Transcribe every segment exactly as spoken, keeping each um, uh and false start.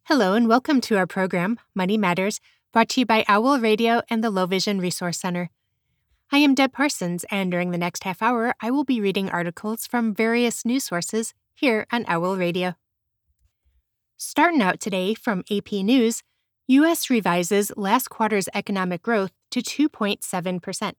Hello and welcome to our program, Money Matters, brought to you by Owl Radio and the Low Vision Resource Center. I am Deb Parsons, and during the next half hour, I will be reading articles from various news sources here on Owl Radio. Starting out today from A P News, U S revises last quarter's economic growth to two point seven percent.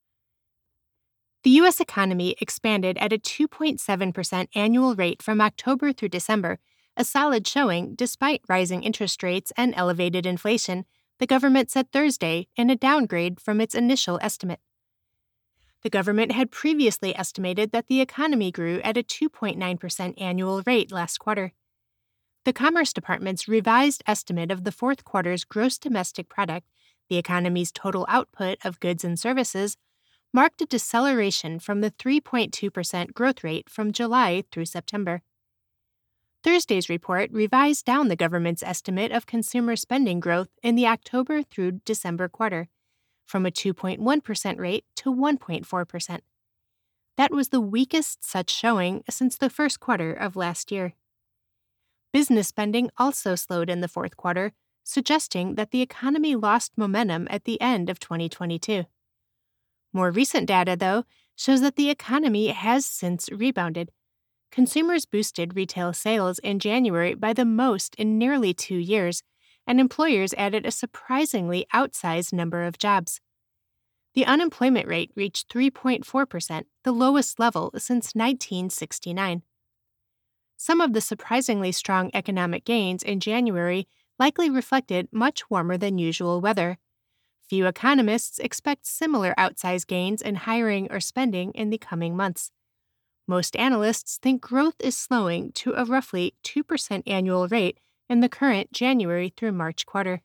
The U S economy expanded at a two point seven percent annual rate from October through December, a solid showing despite rising interest rates and elevated inflation, the government said Thursday in a downgrade from its initial estimate. The government had previously estimated that the economy grew at a two point nine percent annual rate last quarter. The Commerce Department's revised estimate of the fourth quarter's gross domestic product, the economy's total output of goods and services, marked a deceleration from the three point two percent growth rate from July through September. Thursday's report revised down the government's estimate of consumer spending growth in the October through December quarter, from a two point one percent rate to one point four percent. That was the weakest such showing since the first quarter of last year. Business spending also slowed in the fourth quarter, suggesting that the economy lost momentum at the end of twenty twenty-two. More recent data, though, shows that the economy has since rebounded. Consumers boosted retail sales in January by the most in nearly two years, and employers added a surprisingly outsized number of jobs. The unemployment rate reached three point four percent, the lowest level since nineteen sixty-nine. Some of the surprisingly strong economic gains in January likely reflected much warmer than usual weather. Few economists expect similar outsized gains in hiring or spending in the coming months. Most analysts think growth is slowing to a roughly two percent annual rate in the current January through March quarter.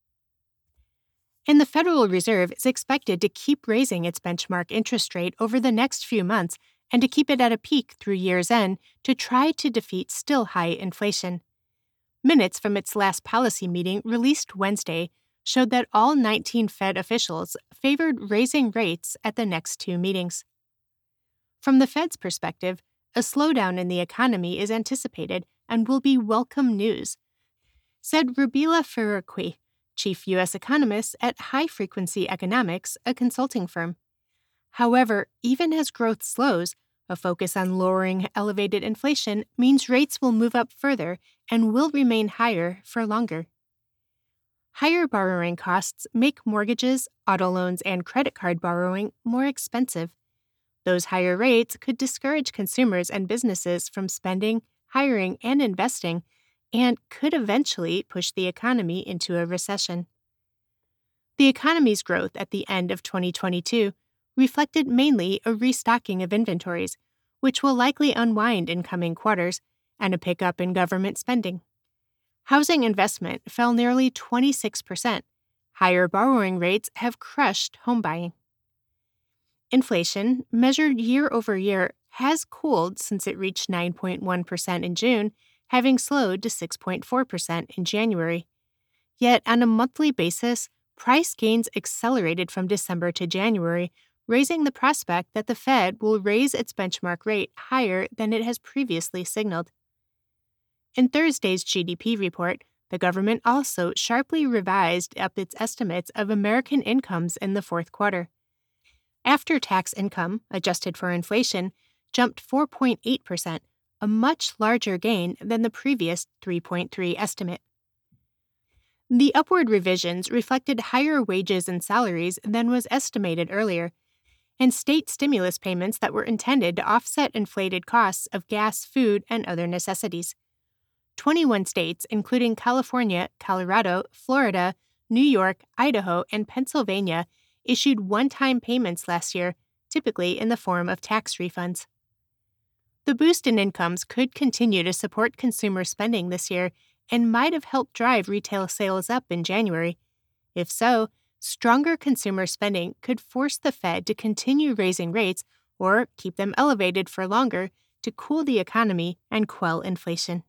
And the Federal Reserve is expected to keep raising its benchmark interest rate over the next few months and to keep it at a peak through year's end to try to defeat still high inflation. Minutes from its last policy meeting released Wednesday showed that all nineteen Fed officials favored raising rates at the next two meetings. From the Fed's perspective, a slowdown in the economy is anticipated and will be welcome news, said Rubila Faruqui, chief U S economist at High Frequency Economics, a consulting firm. However, even as growth slows, a focus on lowering elevated inflation means rates will move up further and will remain higher for longer. Higher borrowing costs make mortgages, auto loans, and credit card borrowing more expensive. Those higher rates could discourage consumers and businesses from spending, hiring, and investing, and could eventually push the economy into a recession. The economy's growth at the end of twenty twenty-two reflected mainly a restocking of inventories, which will likely unwind in coming quarters, and a pickup in government spending. Housing investment fell nearly twenty-six percent. Higher borrowing rates have crushed home buying. Inflation, measured year over year, has cooled since it reached nine point one percent in June, having slowed to six point four percent in January. Yet, on a monthly basis, price gains accelerated from December to January, raising the prospect that the Fed will raise its benchmark rate higher than it has previously signaled. In Thursday's G D P report, the government also sharply revised up its estimates of American incomes in the fourth quarter. After-tax income, adjusted for inflation, jumped four point eight percent, a much larger gain than the previous three point three estimate. The upward revisions reflected higher wages and salaries than was estimated earlier, and state stimulus payments that were intended to offset inflated costs of gas, food, and other necessities. twenty-one states, including California, Colorado, Florida, New York, Idaho, and Pennsylvania, issued one-time payments last year, typically in the form of tax refunds. The boost in incomes could continue to support consumer spending this year and might have helped drive retail sales up in January. If so, stronger consumer spending could force the Fed to continue raising rates or keep them elevated for longer to cool the economy and quell inflation.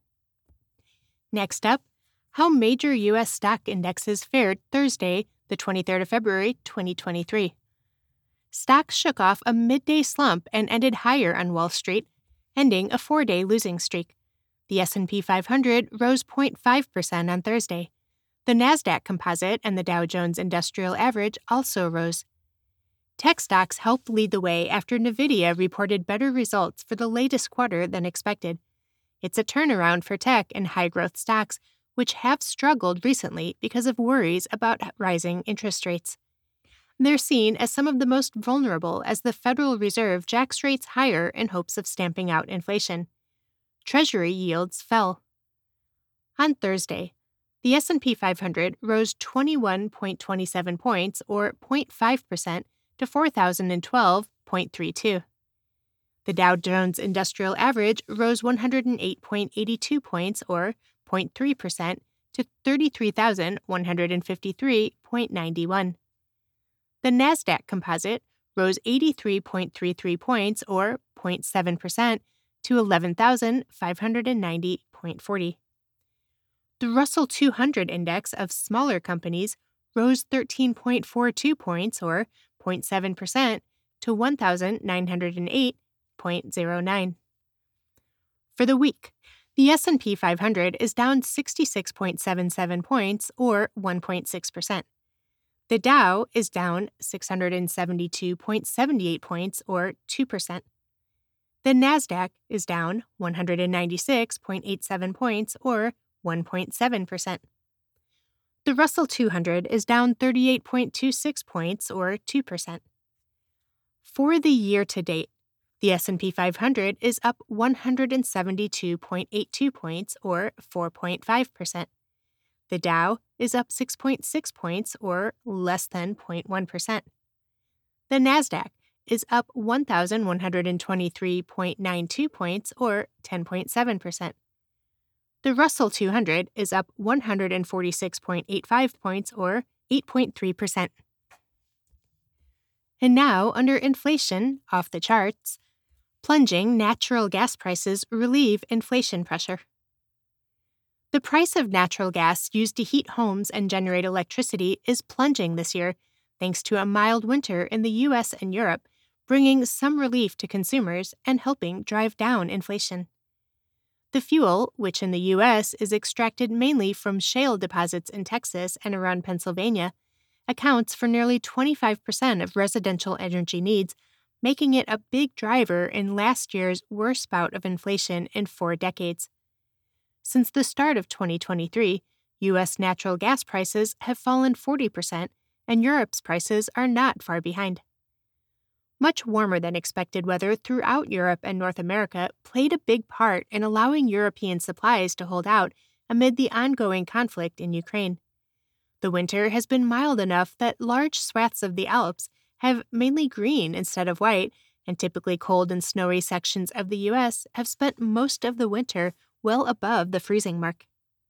Next up, how major U S stock indexes fared Thursday, the twenty-third of February, twenty twenty-three. Stocks shook off a midday slump and ended higher on Wall Street, ending a four-day losing streak. The S and P five hundred rose zero point five percent on Thursday. The Nasdaq Composite and the Dow Jones Industrial Average also rose. Tech stocks helped lead the way after NVIDIA reported better results for the latest quarter than expected. It's a turnaround for tech and high-growth stocks, which have struggled recently because of worries about rising interest rates. They're seen as some of the most vulnerable as the Federal Reserve jacks rates higher in hopes of stamping out inflation. Treasury yields fell. On Thursday, the S and P five hundred rose twenty-one point two seven points, or zero point five percent, to four thousand twelve point three two. The Dow Jones Industrial Average rose one hundred eight point eight two points, or zero point three percent, to thirty-three thousand one hundred fifty-three point nine one. The Nasdaq Composite rose eighty-three point three three points, or zero point seven percent, to eleven thousand five hundred ninety point four zero. The Russell two hundred index of smaller companies rose thirteen point four two points, or zero point seven percent, to one thousand nine hundred eight point zero nine. For the week, the S and P five hundred is down sixty-six point seven seven points, or one point six percent. The Dow is down six hundred seventy-two point seven eight points, or two percent. The Nasdaq is down one hundred ninety-six point eight seven points, or one point seven percent. The Russell two hundred is down thirty-eight point two six points, or two percent. For the year to date, the S and P five hundred is up one hundred seventy-two point eight two points, or four point five percent. The Dow is up six point six points, or less than zero point one percent. The Nasdaq is up one thousand one hundred twenty-three point nine two points, or ten point seven percent. The Russell two hundred is up one hundred forty-six point eight five points, or eight point three percent. And now, under inflation, off the charts, plunging natural gas prices relieve inflation pressure. The price of natural gas used to heat homes and generate electricity is plunging this year, thanks to a mild winter in the U S and Europe, bringing some relief to consumers and helping drive down inflation. The fuel, which in the U S is extracted mainly from shale deposits in Texas and around Pennsylvania, accounts for nearly twenty-five percent of residential energy needs, making it a big driver in last year's worst bout of inflation in four decades. Since the start of twenty twenty-three, U S natural gas prices have fallen forty percent, and Europe's prices are not far behind. Much warmer than expected weather throughout Europe and North America played a big part in allowing European supplies to hold out amid the ongoing conflict in Ukraine. The winter has been mild enough that large swaths of the Alps have mainly green instead of white, and typically cold and snowy sections of the U S have spent most of the winter well above the freezing mark.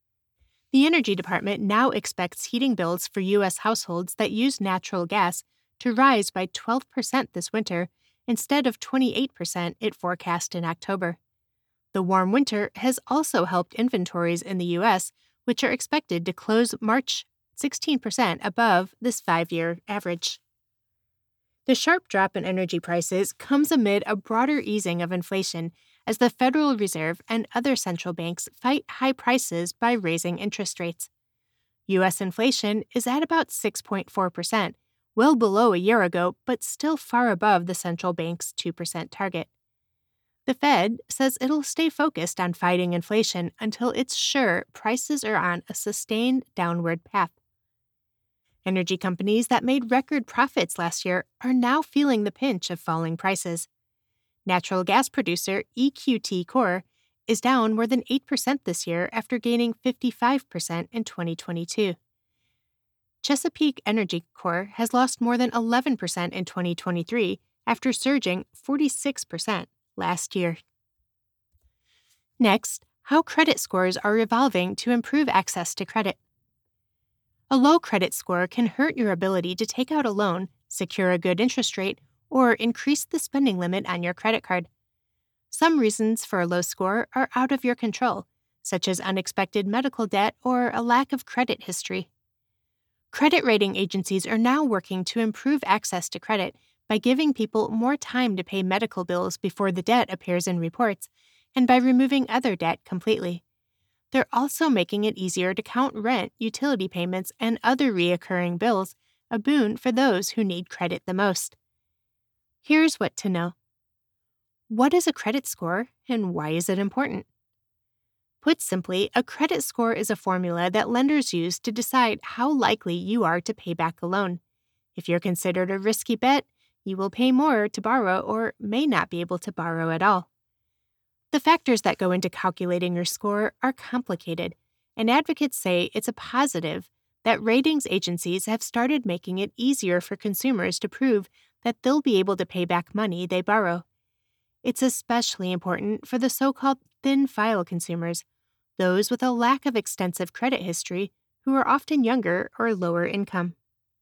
The Energy Department now expects heating bills for U S households that use natural gas to rise by twelve percent this winter instead of twenty-eight percent it forecast in October. The warm winter has also helped inventories in the U S, which are expected to close March sixteen percent above this five-year average. The sharp drop in energy prices comes amid a broader easing of inflation as the Federal Reserve and other central banks fight high prices by raising interest rates. U S inflation is at about six point four percent, well below a year ago, but still far above the central bank's two percent target. The Fed says it'll stay focused on fighting inflation until it's sure prices are on a sustained downward path. Energy companies that made record profits last year are now feeling the pinch of falling prices. Natural gas producer E Q T Corp is down more than eight percent this year after gaining fifty-five percent in twenty twenty-two. Chesapeake Energy Corp has lost more than eleven percent in twenty twenty-three after surging forty-six percent last year. Next, how credit scores are evolving to improve access to credit. A low credit score can hurt your ability to take out a loan, secure a good interest rate, or increase the spending limit on your credit card. Some reasons for a low score are out of your control, such as unexpected medical debt or a lack of credit history. Credit rating agencies are now working to improve access to credit by giving people more time to pay medical bills before the debt appears in reports and by removing other debt completely. They're also making it easier to count rent, utility payments, and other reoccurring bills, a boon for those who need credit the most. Here's what to know. What is a credit score, and why is it important? Put simply, a credit score is a formula that lenders use to decide how likely you are to pay back a loan. If you're considered a risky bet, you will pay more to borrow or may not be able to borrow at all. The factors that go into calculating your score are complicated, and advocates say it's a positive that ratings agencies have started making it easier for consumers to prove that they'll be able to pay back money they borrow. It's especially important for the so-called thin file consumers, those with a lack of extensive credit history who are often younger or lower income.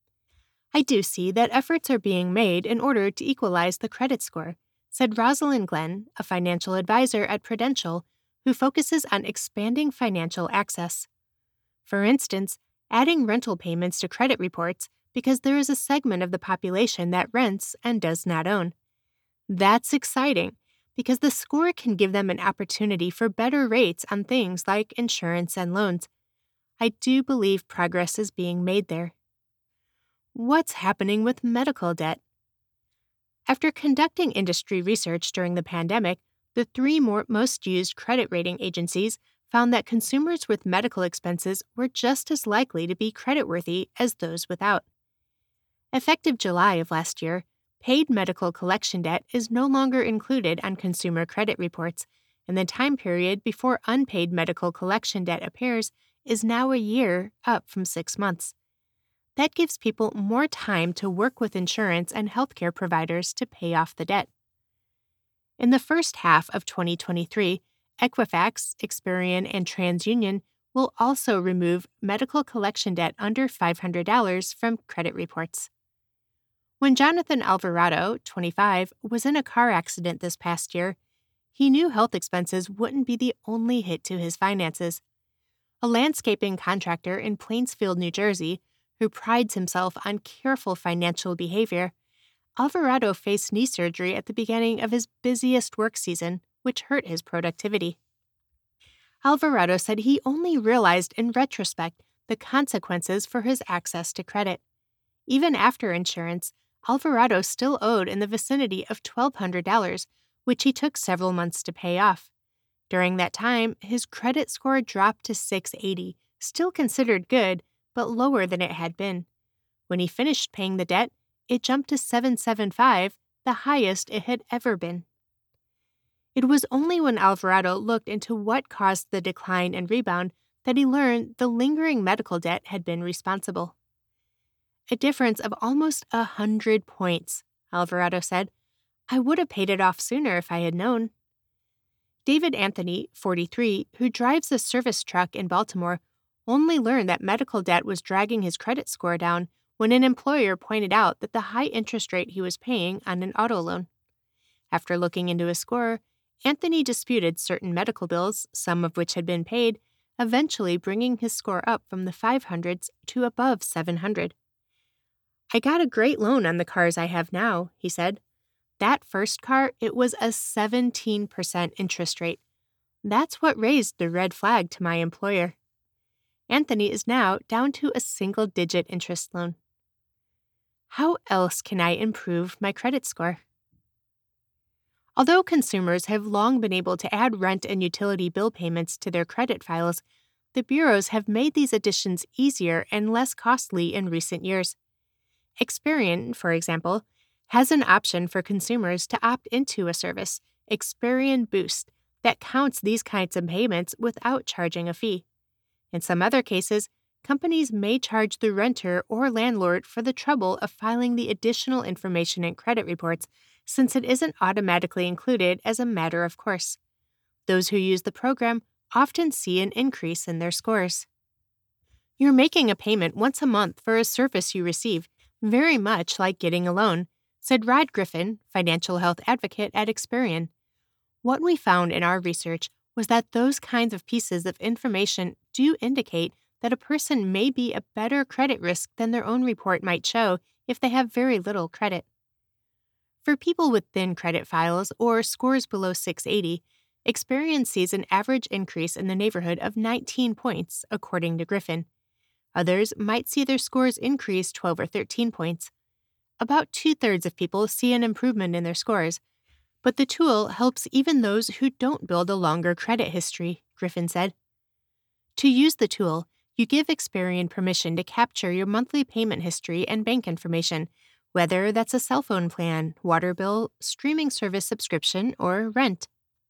I do see that efforts are being made in order to equalize the credit score, said Rosalind Glenn, a financial advisor at Prudential, who focuses on expanding financial access. For instance, adding rental payments to credit reports because there is a segment of the population that rents and does not own. That's exciting because the score can give them an opportunity for better rates on things like insurance and loans. I do believe progress is being made there. What's happening with medical debt? After conducting industry research during the pandemic, the three more most used credit rating agencies found that consumers with medical expenses were just as likely to be creditworthy as those without. Effective July of last year, paid medical collection debt is no longer included on consumer credit reports, and the time period before unpaid medical collection debt appears is now a year, up from six months. That gives people more time to work with insurance and healthcare providers to pay off the debt. In the first half of twenty twenty-three, Equifax, Experian, and TransUnion will also remove medical collection debt under five hundred dollars from credit reports. When Jonathan Alvarado, twenty-five, was in a car accident this past year, he knew health expenses wouldn't be the only hit to his finances. A landscaping contractor in Plainsfield, New Jersey, who prides himself on careful financial behavior, Alvarado faced knee surgery at the beginning of his busiest work season, which hurt his productivity. Alvarado said he only realized in retrospect the consequences for his access to credit. Even after insurance, Alvarado still owed in the vicinity of twelve hundred dollars, which he took several months to pay off. During that time, his credit score dropped to six eighty, still considered good, but lower than it had been. When he finished paying the debt, it jumped to seven seventy-five, the highest it had ever been. It was only when Alvarado looked into what caused the decline and rebound that he learned the lingering medical debt had been responsible. A difference of almost a hundred points, Alvarado said. I would have paid it off sooner if I had known. David Anthony, forty-three, who drives a service truck in Baltimore, only learned that medical debt was dragging his credit score down when an employer pointed out that the high interest rate he was paying on an auto loan. After looking into his score, Anthony disputed certain medical bills, some of which had been paid, eventually bringing his score up from the five hundreds to above seven hundred. I got a great loan on the cars I have now, he said. That first car, it was a seventeen percent interest rate. That's what raised the red flag to my employer. Anthony is now down to a single-digit interest loan. How else can I improve my credit score? Although consumers have long been able to add rent and utility bill payments to their credit files, the bureaus have made these additions easier and less costly in recent years. Experian, for example, has an option for consumers to opt into a service, Experian Boost, that counts these kinds of payments without charging a fee. In some other cases, companies may charge the renter or landlord for the trouble of filing the additional information in credit reports, since it isn't automatically included as a matter of course. Those who use the program often see an increase in their scores. You're making a payment once a month for a service you receive, very much like getting a loan, said Rod Griffin, financial health advocate at Experian. What we found in our research was that those kinds of pieces of information do indicate that a person may be a better credit risk than their own report might show if they have very little credit. For people with thin credit files or scores below six eighty, Experian sees an average increase in the neighborhood of nineteen points, according to Griffin. Others might see their scores increase twelve or thirteen points. About two-thirds of people see an improvement in their scores, but the tool helps even those who don't build a longer credit history, Griffin said. To use the tool, you give Experian permission to capture your monthly payment history and bank information, whether that's a cell phone plan, water bill, streaming service subscription, or rent.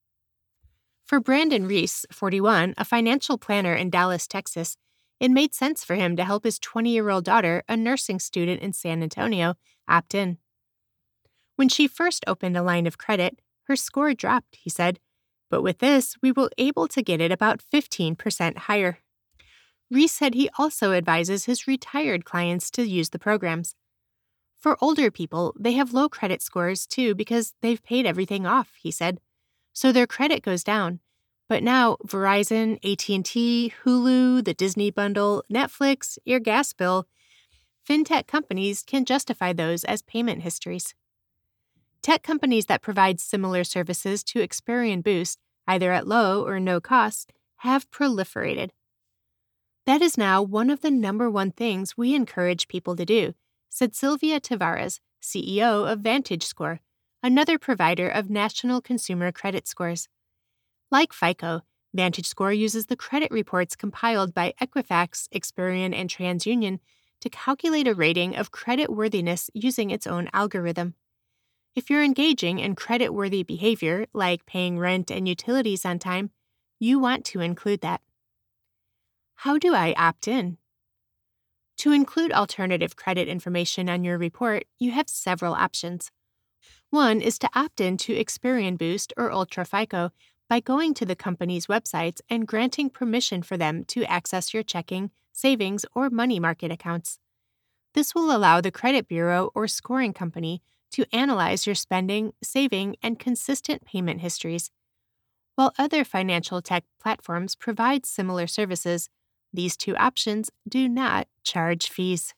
For Brandon Reese, forty-one, a financial planner in Dallas, Texas, it made sense for him to help his twenty-year-old daughter, a nursing student in San Antonio, opt in. When she first opened a line of credit, her score dropped, he said, but with this, we were able to get it about fifteen percent higher. Reese said he also advises his retired clients to use the programs. For older people, they have low credit scores too because they've paid everything off, he said. So their credit goes down. But now Verizon, A T and T, Hulu, the Disney bundle, Netflix, your gas bill, fintech companies can justify those as payment histories. Tech companies that provide similar services to Experian Boost, either at low or no cost, have proliferated. That is now one of the number one things we encourage people to do, said Sylvia Tavares, C E O of VantageScore, another provider of national consumer credit scores. Like FICO, VantageScore uses the credit reports compiled by Equifax, Experian, and TransUnion to calculate a rating of creditworthiness using its own algorithm. If you're engaging in creditworthy behavior, like paying rent and utilities on time, you want to include that. How do I opt in? To include alternative credit information on your report, you have several options. One is to opt in to Experian Boost or Ultra FICO by going to the company's websites and granting permission for them to access your checking, savings, or money market accounts. This will allow the credit bureau or scoring company to analyze your spending, saving, and consistent payment histories. While other financial tech platforms provide similar services, these two options do not charge fees.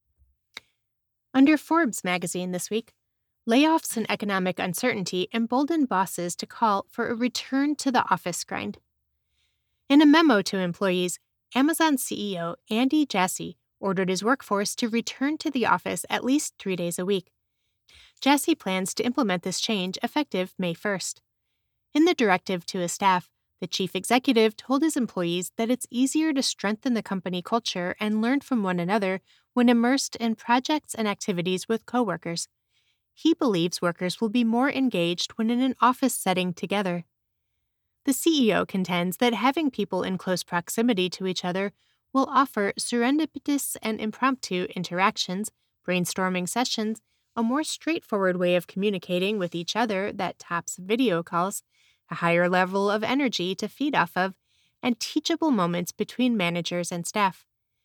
Under Forbes magazine this week, layoffs and economic uncertainty emboldened bosses to call for a return to the office grind. In a memo to employees, Amazon C E O Andy Jassy ordered his workforce to return to the office at least three days a week. Jassy plans to implement this change effective May first. In the directive to his staff, the chief executive told his employees that it's easier to strengthen the company culture and learn from one another when immersed in projects and activities with coworkers. He believes workers will be more engaged when in an office setting together. The C E O contends that having people in close proximity to each other will offer serendipitous and impromptu interactions, brainstorming sessions, a more straightforward way of communicating with each other that tops video calls, a higher level of energy to feed off of, and teachable moments between managers and staff.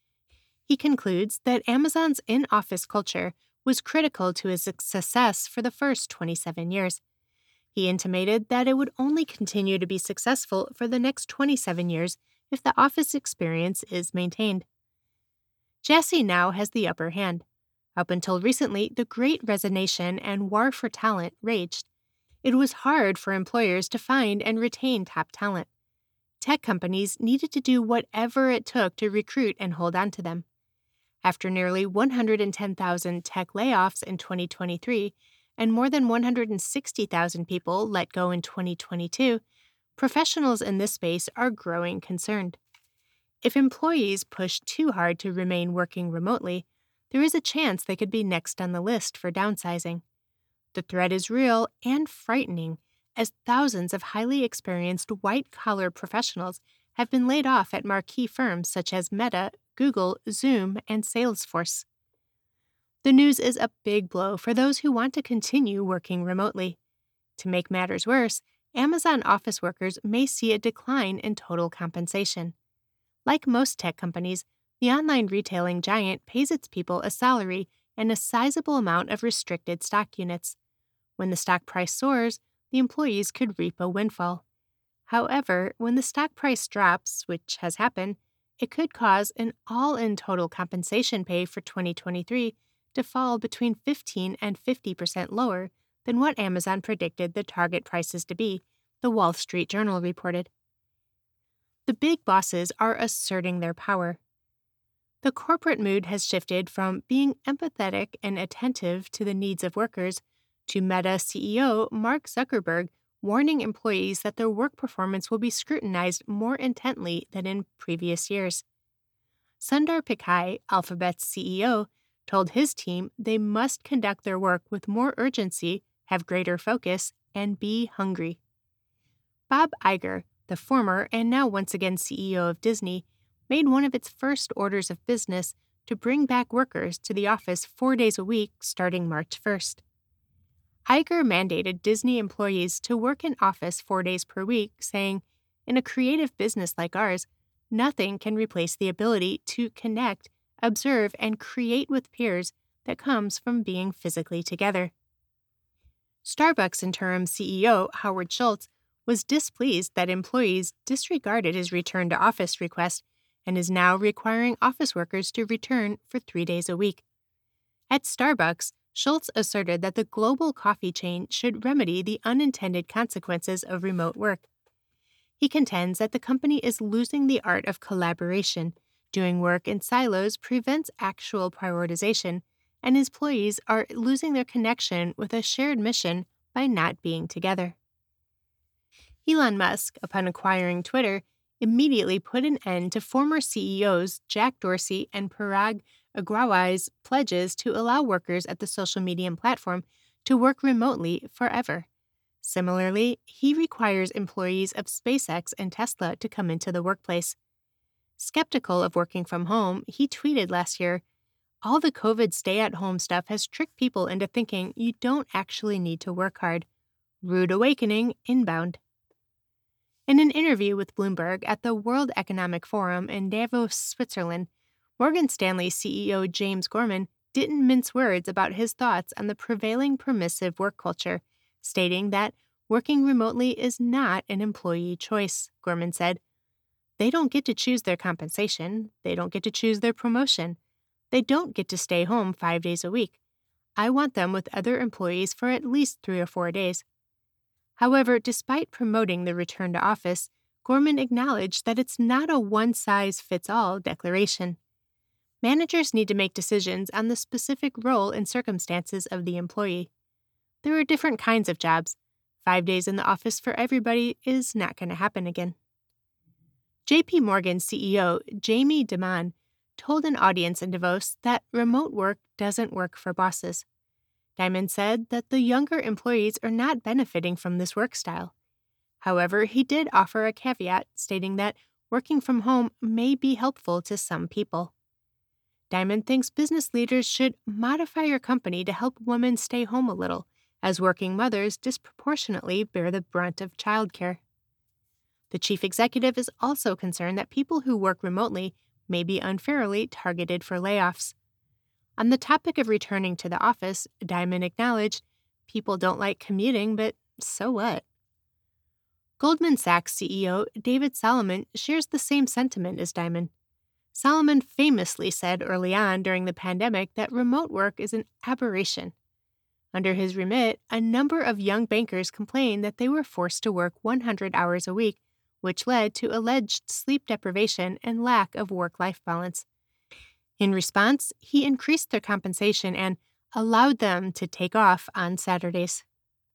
He concludes that Amazon's in-office culture was critical to his success for the first twenty-seven years. He intimated that it would only continue to be successful for the next twenty-seven years if the office experience is maintained. Jassy now has the upper hand. Up until recently, the Great Resignation and war for talent raged. It was hard for employers to find and retain top talent. Tech companies needed to do whatever it took to recruit and hold on to them. After nearly one hundred ten thousand tech layoffs in twenty twenty-three and more than one hundred sixty thousand people let go in twenty twenty-two, professionals in this space are growing concerned. If employees push too hard to remain working remotely, there is a chance they could be next on the list for downsizing. The threat is real and frightening, as thousands of highly experienced white-collar professionals have been laid off at marquee firms such as Meta, Google, Zoom, and Salesforce. The news is a big blow for those who want to continue working remotely. To make matters worse, Amazon office workers may see a decline in total compensation. Like most tech companies, the online retailing giant pays its people a salary and a sizable amount of restricted stock units. When the stock price soars, the employees could reap a windfall. However, when the stock price drops, which has happened, it could cause an all-in total compensation pay for twenty twenty-three to fall between fifteen and fifty percent lower than what Amazon predicted the target prices to be, the Wall Street Journal reported. The big bosses are asserting their power. The corporate mood has shifted from being empathetic and attentive to the needs of workers to Meta C E O Mark Zuckerberg warning employees that their work performance will be scrutinized more intently than in previous years. Sundar Pichai, Alphabet's C E O, told his team they must conduct their work with more urgency, have greater focus, and be hungry. Bob Iger, the former and now once again C E O of Disney, made one of its first orders of business to bring back workers to the office four days a week starting March first. Iger mandated Disney employees to work in office four days per week, saying, "In a creative business like ours, nothing can replace the ability to connect, observe, and create with peers that comes from being physically together." Starbucks interim C E O Howard Schultz was displeased that employees disregarded his return to office request and is now requiring office workers to return for three days a week. At Starbucks, Schultz asserted that the global coffee chain should remedy the unintended consequences of remote work. He contends that the company is losing the art of collaboration, doing work in silos prevents actual prioritization, and his employees are losing their connection with a shared mission by not being together. Elon Musk, upon acquiring Twitter, immediately put an end to former C E Os Jack Dorsey and Parag Agrawal's pledges to allow workers at the social media platform to work remotely forever. Similarly, he requires employees of SpaceX and Tesla to come into the workplace. Skeptical of working from home, he tweeted last year, "All the COVID stay-at-home stuff has tricked people into thinking you don't actually need to work hard. Rude awakening inbound." In an interview with Bloomberg at the World Economic Forum in Davos, Switzerland, Morgan Stanley C E O James Gorman didn't mince words about his thoughts on the prevailing permissive work culture, stating that working remotely is not an employee choice. Gorman said, "They don't get to choose their compensation. They don't get to choose their promotion. They don't get to stay home five days a week. I want them with other employees for at least three or four days." However, despite promoting the return to office, Gorman acknowledged that it's not a one-size-fits-all declaration. Managers need to make decisions on the specific role and circumstances of the employee. There are different kinds of jobs. Five days in the office for everybody is not going to happen again. J P Morgan C E O Jamie Dimon told an audience in Davos that remote work doesn't work for bosses. Dimon said that the younger employees are not benefiting from this work style. However, he did offer a caveat, stating that working from home may be helpful to some people. Dimon thinks business leaders should modify your company to help women stay home a little, as working mothers disproportionately bear the brunt of childcare. The chief executive is also concerned that people who work remotely may be unfairly targeted for layoffs. On the topic of returning to the office, Dimon acknowledged, "People don't like commuting, but so what?" Goldman Sachs C E O David Solomon shares the same sentiment as Dimon. Solomon famously said early on during the pandemic that remote work is an aberration. Under his remit, a number of young bankers complained that they were forced to work one hundred hours a week, which led to alleged sleep deprivation and lack of work-life balance. In response, he increased their compensation and allowed them to take off on Saturdays.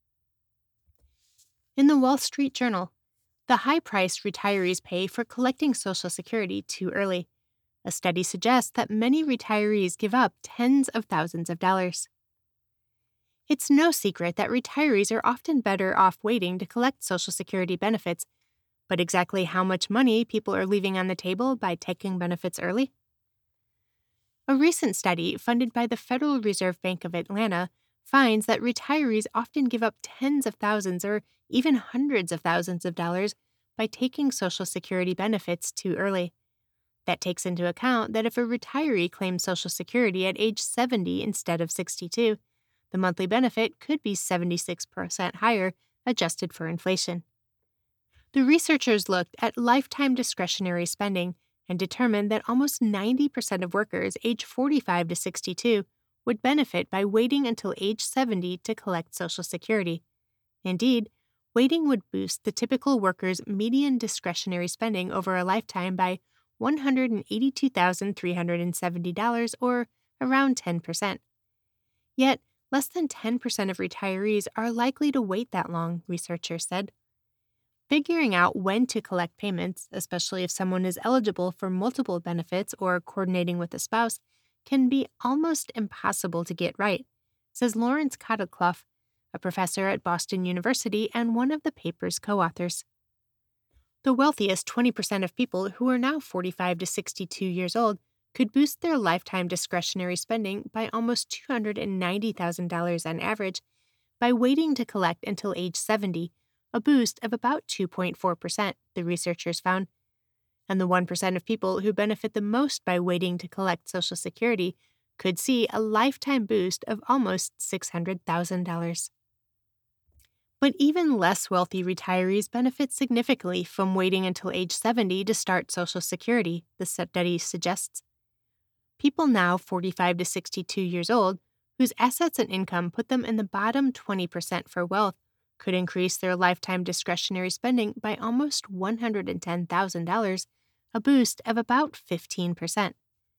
In the Wall Street Journal, the high price retirees pay for collecting Social Security too early. A study suggests that many retirees give up tens of thousands of dollars. It's no secret that retirees are often better off waiting to collect Social Security benefits, but exactly how much money people are leaving on the table by taking benefits early? A recent study funded by the Federal Reserve Bank of Atlanta finds that retirees often give up tens of thousands or even hundreds of thousands of dollars by taking Social Security benefits too early. That takes into account that if a retiree claims Social Security at age seventy instead of sixty-two, the monthly benefit could be seventy-six percent higher, adjusted for inflation. The researchers looked at lifetime discretionary spending and determined that almost ninety percent of workers age forty-five to sixty-two would benefit by waiting until age seventy to collect Social Security. Indeed, waiting would boost the typical worker's median discretionary spending over a lifetime by one hundred eighty-two thousand three hundred seventy dollars, or around ten percent. Yet, less than ten percent of retirees are likely to wait that long, researchers said. Figuring out when to collect payments, especially if someone is eligible for multiple benefits or coordinating with a spouse, can be almost impossible to get right, says Lawrence Cottleclough, a professor at Boston University and one of the paper's co-authors. The wealthiest twenty percent of people who are now forty-five to sixty-two years old could boost their lifetime discretionary spending by almost two hundred ninety thousand dollars on average by waiting to collect until age seventy, a boost of about two point four percent, the researchers found. And the one percent of people who benefit the most by waiting to collect Social Security could see a lifetime boost of almost six hundred thousand dollars. But even less wealthy retirees benefit significantly from waiting until age seventy to start Social Security, the study suggests. People now forty-five to sixty-two years old, whose assets and income put them in the bottom twenty percent for wealth, could increase their lifetime discretionary spending by almost one hundred ten thousand dollars, a boost of about fifteen percent.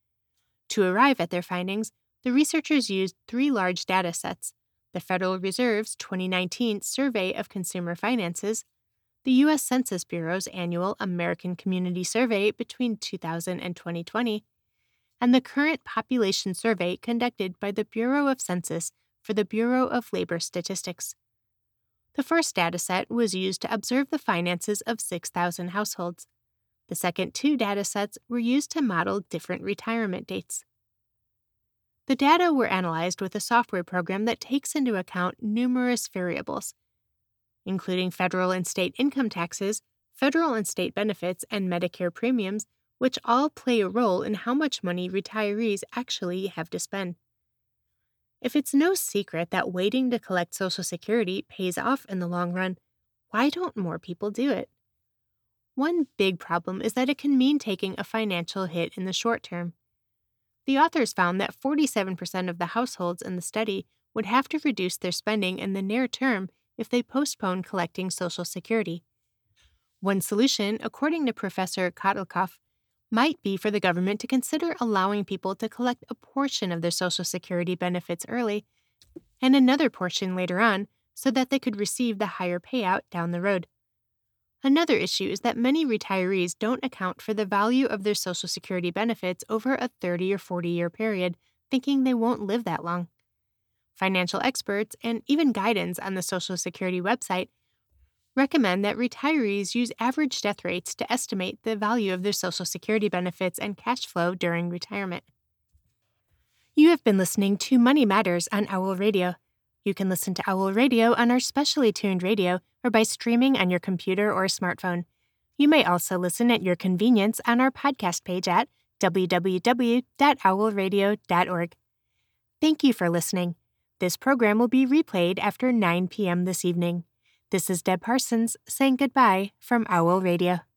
To arrive at their findings, the researchers used three large data sets: the Federal Reserve's twenty nineteen Survey of Consumer Finances, the U S Census Bureau's annual American Community Survey between two thousand and twenty twenty, and the current population survey conducted by the Bureau of Census for the Bureau of Labor Statistics. The first dataset was used to observe the finances of six thousand households. The second two datasets were used to model different retirement dates. The data were analyzed with a software program that takes into account numerous variables, including federal and state income taxes, federal and state benefits, and Medicare premiums, which all play a role in how much money retirees actually have to spend. If it's no secret that waiting to collect Social Security pays off in the long run, why don't more people do it? One big problem is that it can mean taking a financial hit in the short term. The authors found that forty-seven percent of the households in the study would have to reduce their spending in the near term if they postponed collecting Social Security. One solution, according to Professor Cottleclough, might be for the government to consider allowing people to collect a portion of their Social Security benefits early and another portion later on so that they could receive the higher payout down the road. Another issue is that many retirees don't account for the value of their Social Security benefits over a thirty or forty year period, thinking they won't live that long. Financial experts, and even guidance on the Social Security website, recommend that retirees use average death rates to estimate the value of their Social Security benefits and cash flow during retirement. You have been listening to Money Matters on Owl Radio. You can listen to Owl Radio on our specially tuned radio or by streaming on your computer or smartphone. You may also listen at your convenience on our podcast page at w w w dot owl radio dot org. Thank you for listening. This program will be replayed after nine p.m. this evening. This is Deb Parsons saying goodbye from Owl Radio.